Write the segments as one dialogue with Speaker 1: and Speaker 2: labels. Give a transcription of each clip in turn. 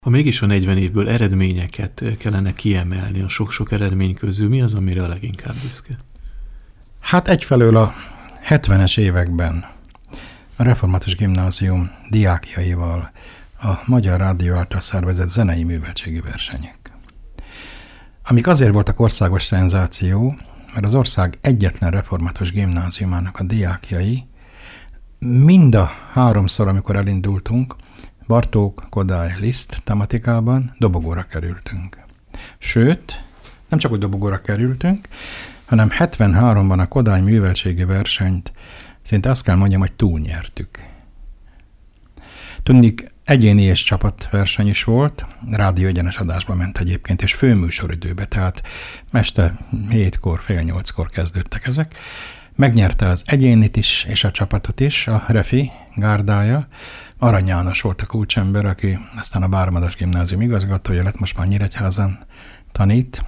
Speaker 1: Ha mégis a 40 évből eredményeket kellene kiemelni a sok-sok eredmény közül, mi az, amire a leginkább büszke?
Speaker 2: Hát egyfelől a 70-es években a Református Gimnázium diákjaival a Magyar Rádió által szervezett zenei műveltségi versenyek, amik azért voltak országos szenzáció, mert az ország egyetlen református gimnáziumának a diákjai mind a háromszor, amikor elindultunk, Bartók, Kodály, Liszt tematikában dobogóra kerültünk. Sőt, nem csak hogy dobogóra kerültünk, hanem 73-ban a Kodály műveltségi versenyt szinte azt kell mondjam, hogy túlnyertük. Tudnék, egyéni és csapatverseny is volt, rádió egyenes adásba ment egyébként, és főműsoridőbe, tehát este 7-kor, fél 8-kor kezdődtek ezek. Megnyerte az egyénit is, és a csapatot is, a Refi gárdája. Arany János volt a kulcsember, aki aztán a Váramadas Gimnázium igazgatója lett, most már Nyíregyházán tanít.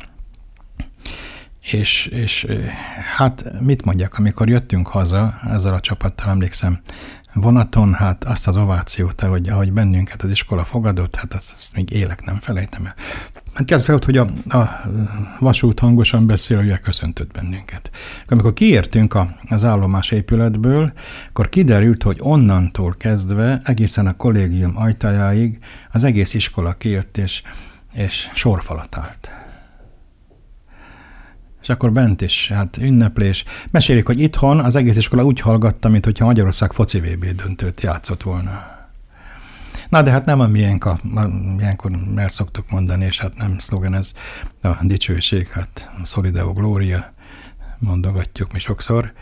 Speaker 2: És hát mit mondjak, amikor jöttünk haza ezzel a csapattal, emlékszem, vonaton, hát azt az ovációt, ahogy bennünket az iskola fogadott, hát azt még élek nem felejtem el. Hát kezdve ott, hogy a vasút hangosan beszélője köszöntött bennünket. Amikor kiértünk az állomás épületből, akkor kiderült, hogy onnantól kezdve egészen a kollégium ajtajáig az egész iskola kijött, és sorfalat állt. És akkor bent is, hát ünneplés. Mesélik, hogy itthon az egész iskola úgy hallgatta, mint hogyha Magyarország foci VB döntőt játszott volna. Na, de hát nem a miénk, ilyenkor el szoktuk mondani, és hát nem szlogen ez a dicsőség, hát a Solideo Gloria, mondogatjuk mi sokszor.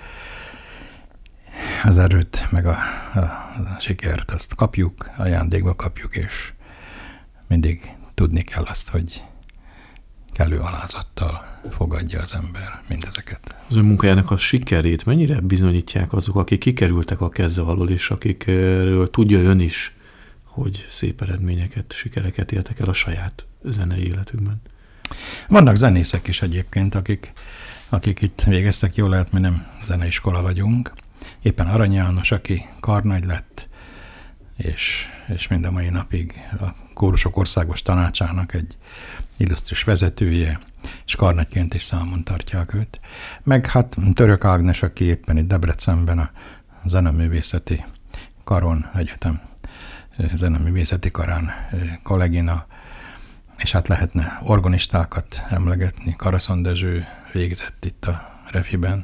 Speaker 2: Az erőt, meg a sikert, azt kapjuk, ajándékba kapjuk, és mindig tudni kell azt, hogy kellő alázattal fogadja az ember mindezeket.
Speaker 1: Az ön munkájának a sikerét mennyire bizonyítják azok, akik kikerültek a keze alól, és akikről tudja ön is, hogy szép eredményeket, sikereket értek el a saját zenei életükben?
Speaker 2: Vannak zenészek is egyébként, akik itt végeztek, jól lehet, mi nem zeneiskola vagyunk. Éppen Arany János, aki karnagy lett, és mind a mai napig a kórusok országos tanácsának egy illusztris vezetője, és karnagyként is számon tartják őt. Meg hát Török Ágnes, aki éppen itt Debrecenben a Zeneművészeti Karon Egyetem Zeneművészeti Karán kollégina, és hát lehetne organistákat emlegetni. Karaszon Dezső végzett itt a Refiben,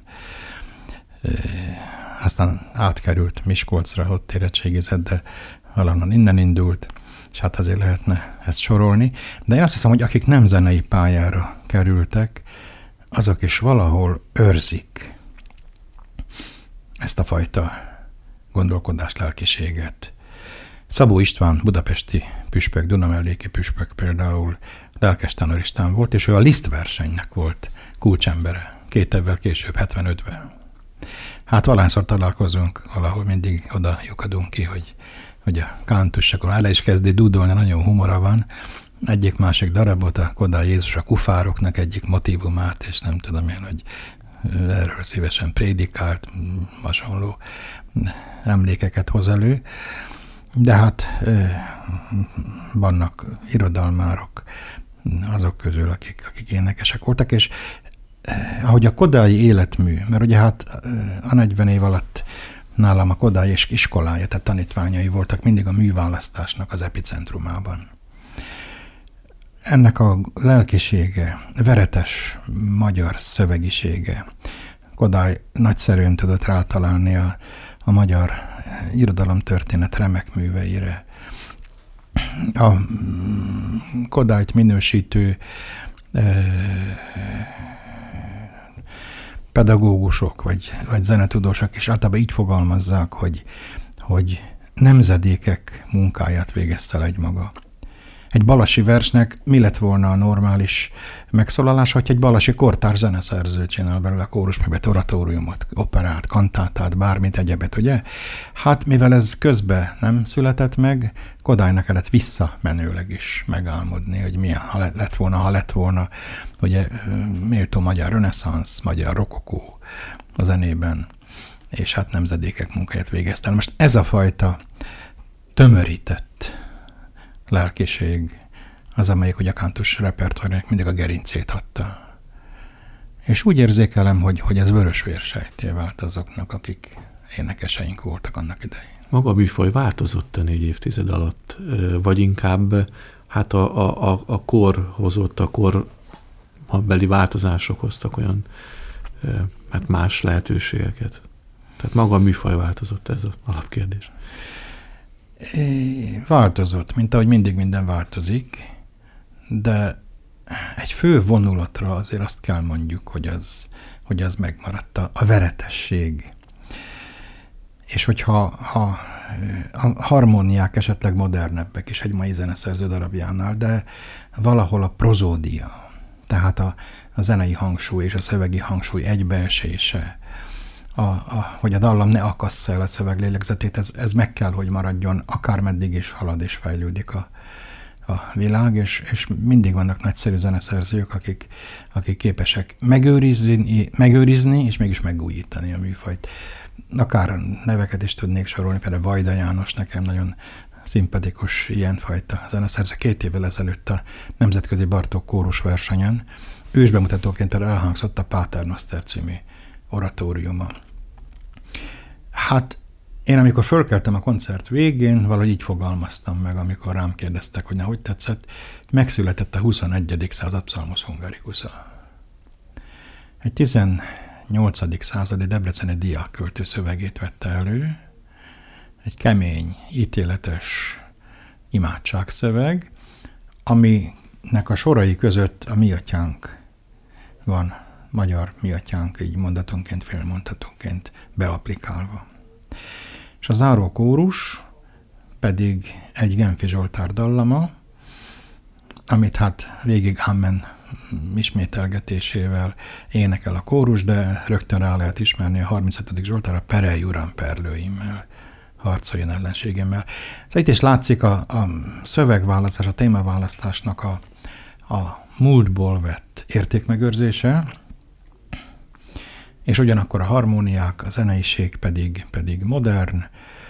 Speaker 2: aztán átkerült Miskolcra, ott érettségizett, de valahonnan innen indult, és hát azért lehetne ezt sorolni. De én azt hiszem, hogy akik nem zenei pályára kerültek, azok is valahol őrzik ezt a fajta gondolkodás lelkiséget. Szabó István, budapesti püspök, Dunamelléki püspök például lelkes tenoristán volt, és ő a Liszt versenynek volt kulcsembere 2 évvel később, 75-ben. Hát valahányszor találkozunk, valahol mindig oda lyukadunk ki, hogy a kántus, akkor el is kezdi dúdolni, nagyon humora van. Egyik-másik darabot, a Kodály Jézus a kufároknak egyik motívumát, és nem tudom én, hogy erről szívesen prédikált, hasonló emlékeket hoz elő. De hát vannak irodalmárok azok közül, akik énekesek voltak, és ahogy a kodályi életmű, mert ugye hát a 40 év alatt nálam a Kodály iskolája, tehát tanítványai voltak mindig a műválasztásnak az epicentrumában. Ennek a lelkisége, veretes magyar szövegisége, Kodály nagyszerűen tudott rátalálni a magyar irodalomtörténet remek műveire. A Kodályt minősítő pedagógusok vagy zenetudósok is általában így fogalmazzák, hogy nemzedékek munkáját végezte el egymaga. Egy balasi versnek mi lett volna a normális megszólalás, hogy egy balasi kortárs zeneszerző csinál belőle kórusművet, oratóriumot, operát, kantátát, bármit egyebet, ugye? Hát mivel ez közben nem született meg, Kodálynak kellett visszamenőleg is megálmodni, hogy milyen ha lett volna, ugye méltó magyar reneszánsz, magyar rokokó a zenében, és hát nemzedékek munkáját végezte el. Most ez a fajta tömörített lelkiség az, amelyik, hogy a kántus repertoárjának mindig a gerincét adta. És úgy érzékelem, hogy ez vörösvérsejtté vált azoknak, akik énekeseink voltak annak idején.
Speaker 1: Maga a műfaj változott a 4 évtized alatt, vagy inkább hát a kor hozott, a korbeli változások hoztak olyan hát más lehetőségeket. Tehát maga a műfaj változott, ez az alapkérdés.
Speaker 2: Változott, mint ahogy mindig minden változik, de egy fő vonulatra azért azt kell mondjuk, hogy az megmaradt a veretesség. És hogyha a harmóniák esetleg modernebbek is egy mai zeneszerző darabjánál, de valahol a prozódia, tehát a zenei hangsúly és a szövegi hangsúly egybeesése, hogy a dallam ne akassza el a szöveg lélegzetét, ez meg kell, hogy maradjon, akármeddig is halad és fejlődik a világ, és mindig vannak nagyszerű zeneszerzők, akik képesek megőrizni és mégis megújítani a műfajt. Akár neveket is tudnék sorolni, például Vajda János nekem nagyon szimpatikus ilyenfajta zeneszerző. 2 évvel ezelőtt a Nemzetközi Bartók Kórus versenyen ősbemutatóként például elhangzott a Pater Noster című oratóriuma. Hát én amikor fölkeltem a koncert végén, valahogy így fogalmaztam meg, amikor rám kérdeztek, hogy hogy tetszett, megszületett a 21. század Psalmus Hungaricus-a. Egy 18. századi debreceni diákköltő szövegét vette elő, egy kemény, ítéletes imádságszöveg, aminek a sorai között a Mi Atyánk van, magyar Mi Atyánk, így mondatonként, félmondatonként beaplikálva. És a záró kórus pedig egy Genfi Zsoltár dallama, amit hát végig Amen ismételgetésével énekel a kórus, de rögtön rá lehet ismerni a 35. Zsoltárra Perelj Uram perlőimmel, harcoljon ellenségemmel. Itt is látszik a szövegválasztás, a témaválasztásnak a múltból vett értékmegőrzése, és ugyanakkor a harmóniák, a zeneiség pedig modern,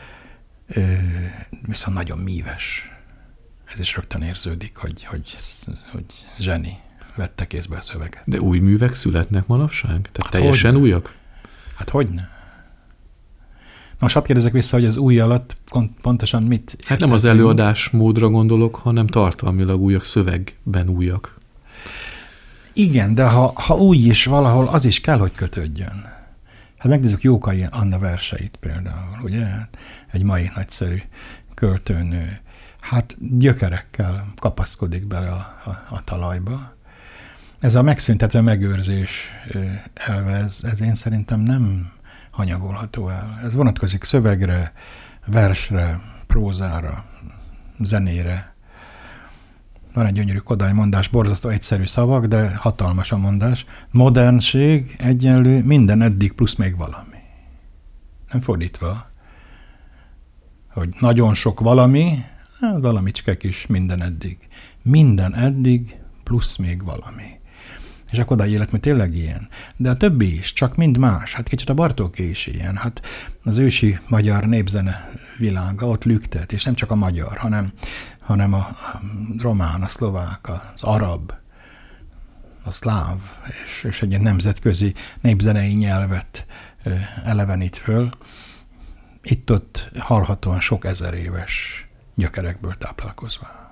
Speaker 2: viszont nagyon míves. Ez is rögtön érződik, hogy zseni vette kézbe a szöveget.
Speaker 1: De új művek születnek manapság? Tehát teljesen újak?
Speaker 2: Hát hogyne? Most hadd kérdezek vissza, hogy az új alatt pontosan mit értetünk?
Speaker 1: Hát nem az előadás módra gondolok, hanem tartalmilag újak, szövegben újak.
Speaker 2: Igen, de ha új is valahol, az is kell, hogy kötődjön. Hát megnézzük Jókai Anna verseit például, ugye? Egy mai nagyszerű költőnő. Hát gyökerekkel kapaszkodik bele a talajba. Ez a megszüntetve megőrzés elve, ez én szerintem nem hanyagolható el. Ez vonatkozik szövegre, versre, prózára, zenére. Van egy gyönyörű Kodály mondás, borzasztó egyszerű szavak, de hatalmas a mondás. Modernség egyenlő minden eddig plusz még valami. Nem fordítva, hogy nagyon sok valami, valamicske kis minden eddig. Minden eddig plusz még valami. És a Kodály életmű tényleg ilyen. De a többi is, csak mind más. Hát kicsit a Bartóké is ilyen. Hát az ősi magyar népzene világa ott lüktet, és nem csak a magyar, hanem a román, a szlovák, az arab, a szláv, és egy ilyen nemzetközi népzenei nyelvet elevenít föl. Itt-ott hallhatóan sok ezer éves gyökerekből táplálkozva.